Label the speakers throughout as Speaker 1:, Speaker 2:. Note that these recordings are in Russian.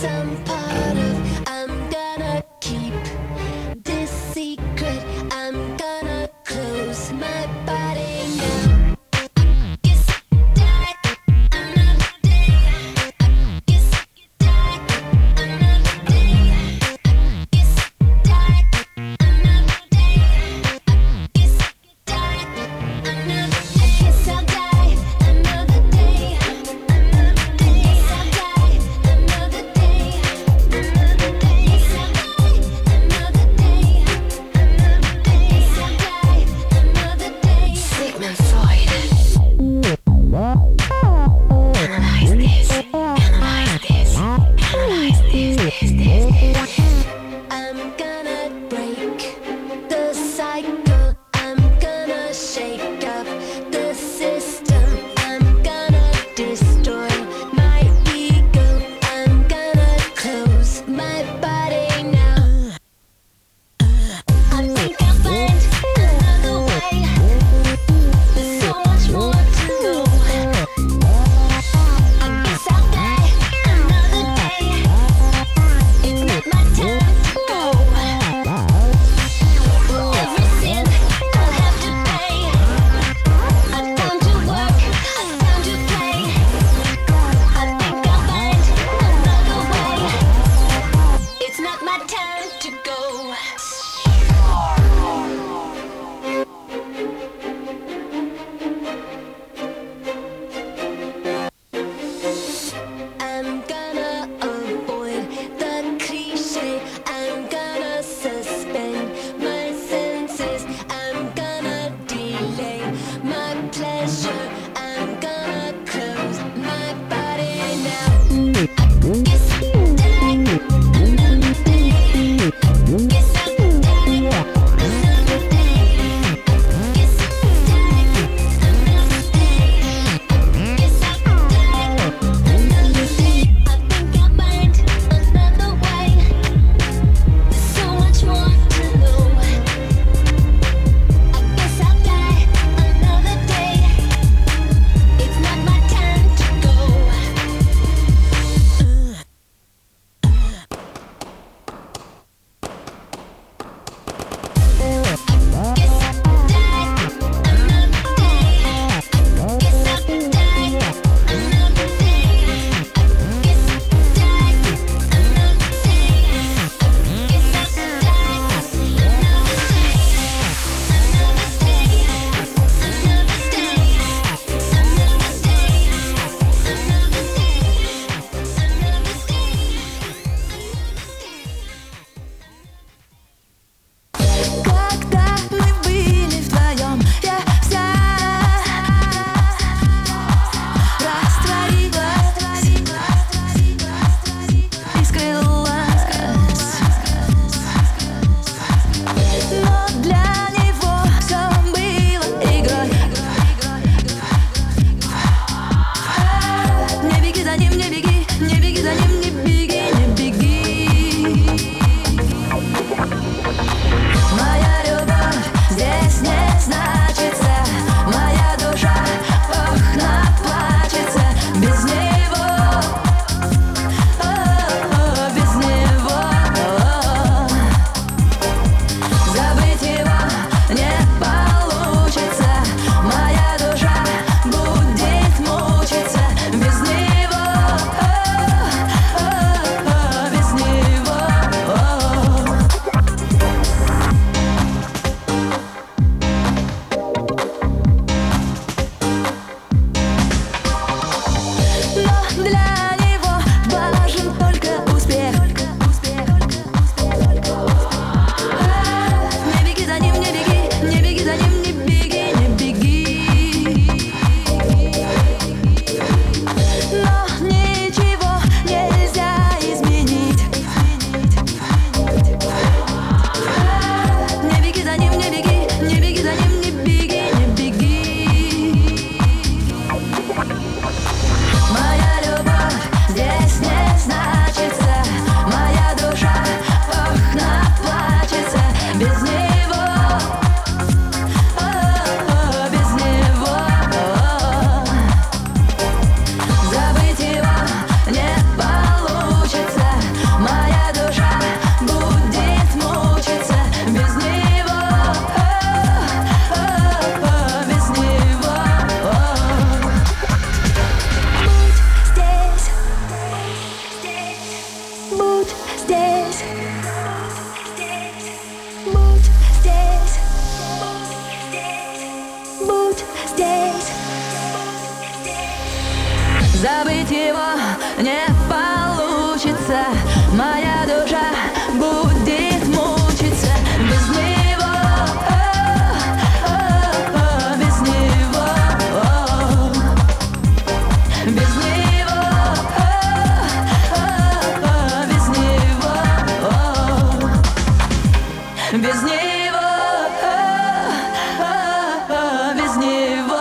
Speaker 1: some part of. I'm gonna keep this secret. I'm gonna close my body now. Guess die another day. Guess die another day. Guess die another day. Guess die another. I guess I'll die another day. Another day. Guess I'll die another day.
Speaker 2: мучиться, моя душа будет мучиться без него, без него, без него, без него, без него. Без него.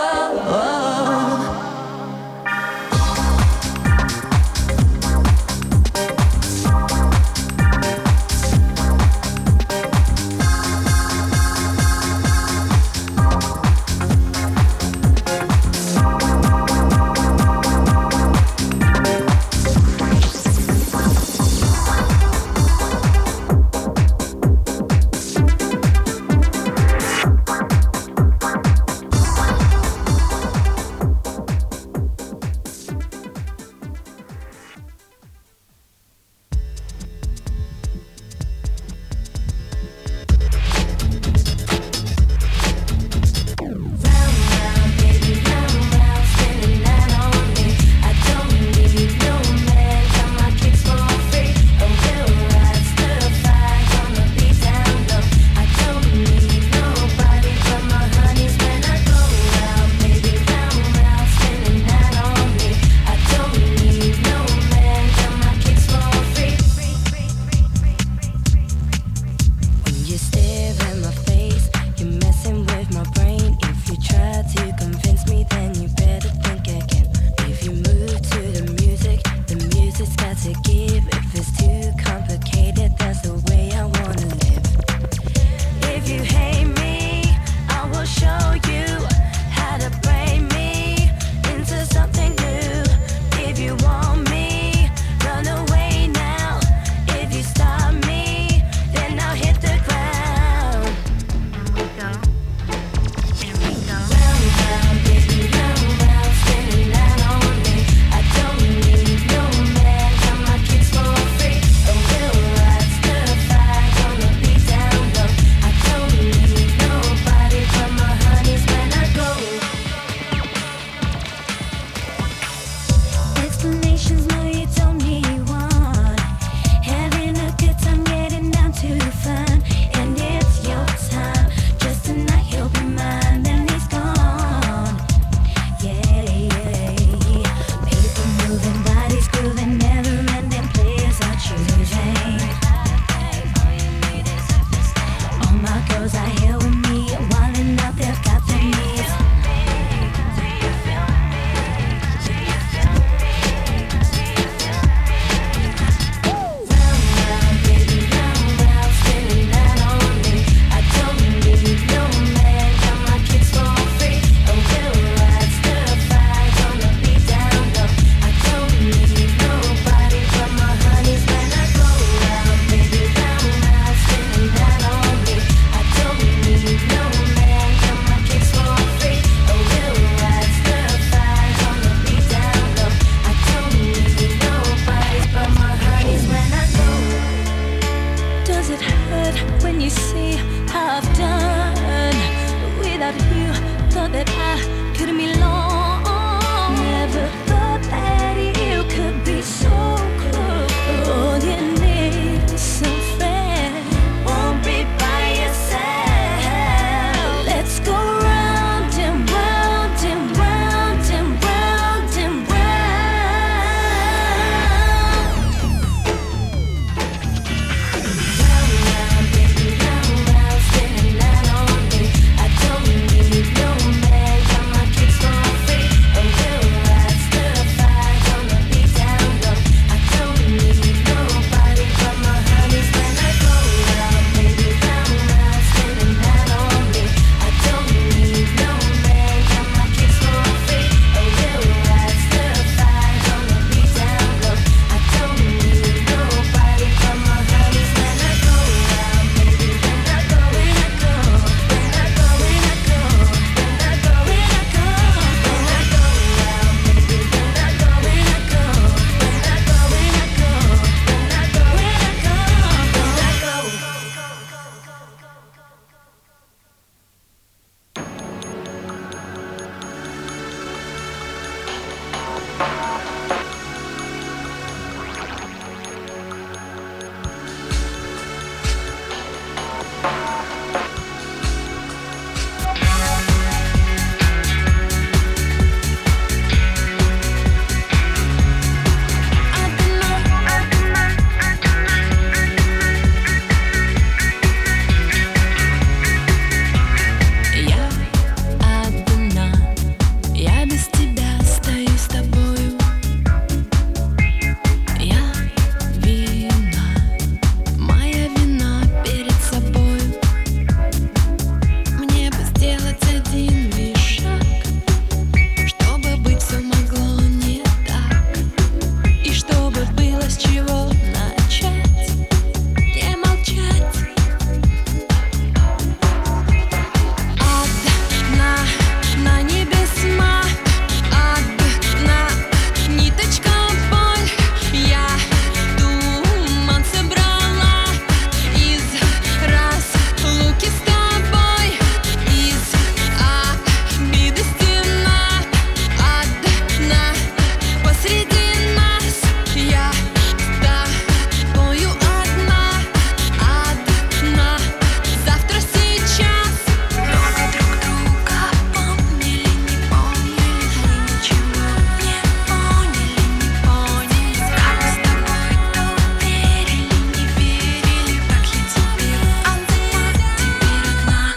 Speaker 2: было с чего начать, не молчать. Одна на небесма, одна ниточка боль. Я туман собрала из разлуки с тобой, из обиды стена. Одна посреди нас, я с тобою одна, одна. Завтра, сейчас мы друг друга помнили, не помнили, мы ничего не поняли, не поняли. Как мы с тобой то верили, не верили, как я теперь одна, теперь одна.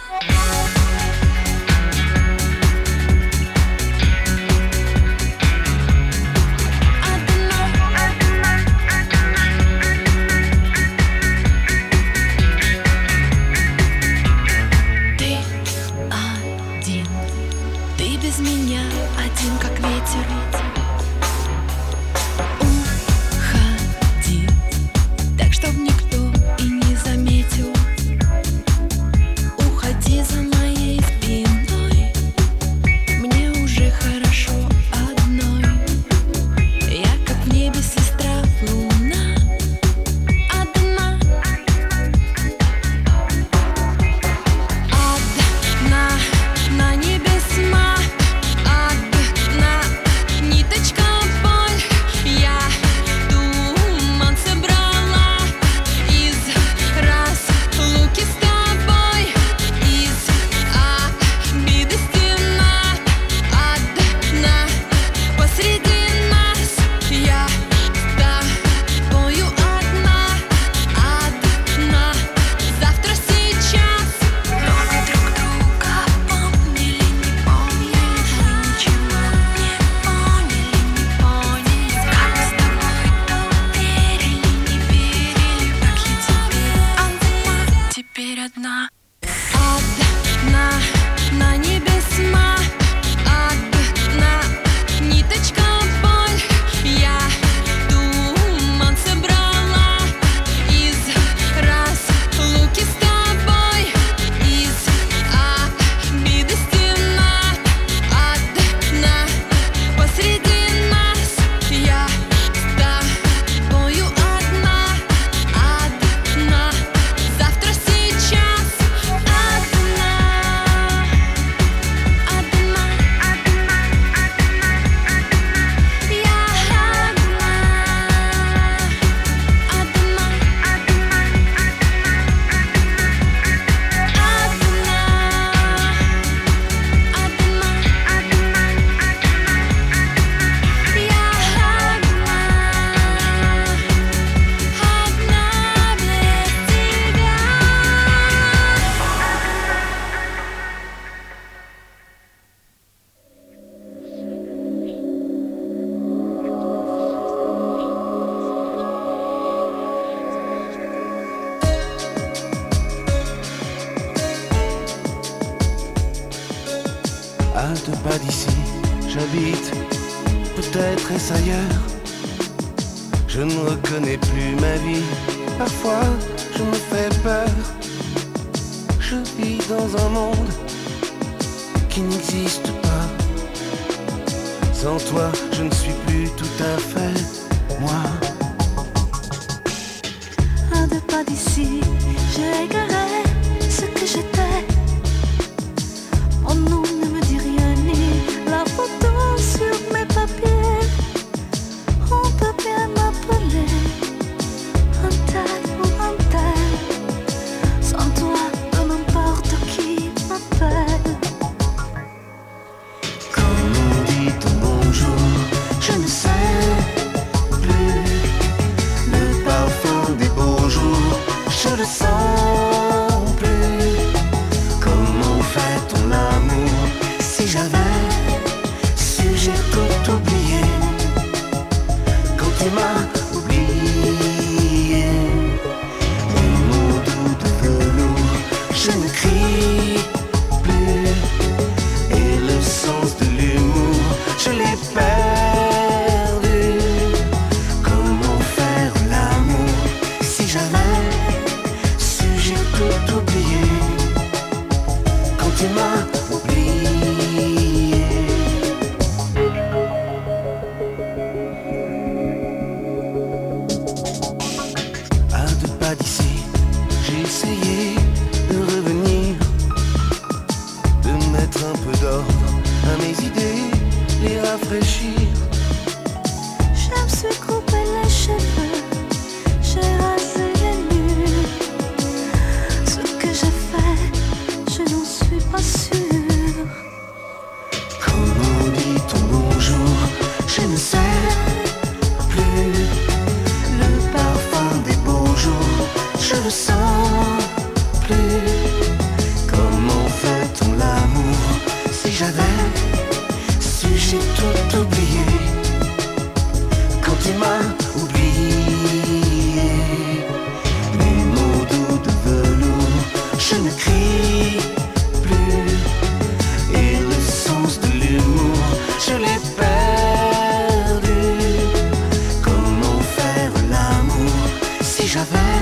Speaker 2: Ты один, ты без меня один, как ветер. Уходи, так чтоб никто и не заметил. Уходи за моей спиной, мне уже хорошо одной. Я как в небе сестра луна, одна. Одна на небесма, одна ниточка боль. Я туман собрала из разлуки с тобой, из обиды стена. Одна посреди нас, я с тобою одна, одна. Завтра, сейчас мы друг друга помнили, не помнили, мы ничего не поняли, не поняли. Как мы с тобой то верили, не верили, как я теперь одна, одна на небесма, одна ниточка боль. Я туман собрала из разлуки с тобой, из обиды стена. Одна посреди нас, я с тобою одна, одна. Завтра, сейчас одна, одна, я одна, одна,
Speaker 3: À 2 pas d'ici, j'habite, peut-être est-ce ailleurs. Je ne reconnais plus ma vie, parfois je me fais peur. Je vis dans un monde qui n'existe pas. Sans toi, je ne suis plus tout à fait moi.
Speaker 2: À 2 pas d'ici, j'ai égaré ce que j'étais. Mon nom ne me dit rien, ni la photo sur mes papiers. On peut bien m'appeler un tel ou un tel. Sans toi, peu n'importe qui m'appelle.
Speaker 3: Quand on dit ton bonjour,
Speaker 2: Je ne sais
Speaker 3: le sens plus. Comment fait-on l'amour? Si j'avais su, j'ai tout oublié. Quand tu m'as oublié, mes mots doux de velours, je ne crie plus. Et le sens de l'humour, je l'ai perdu. Comment faire l'amour si j'avais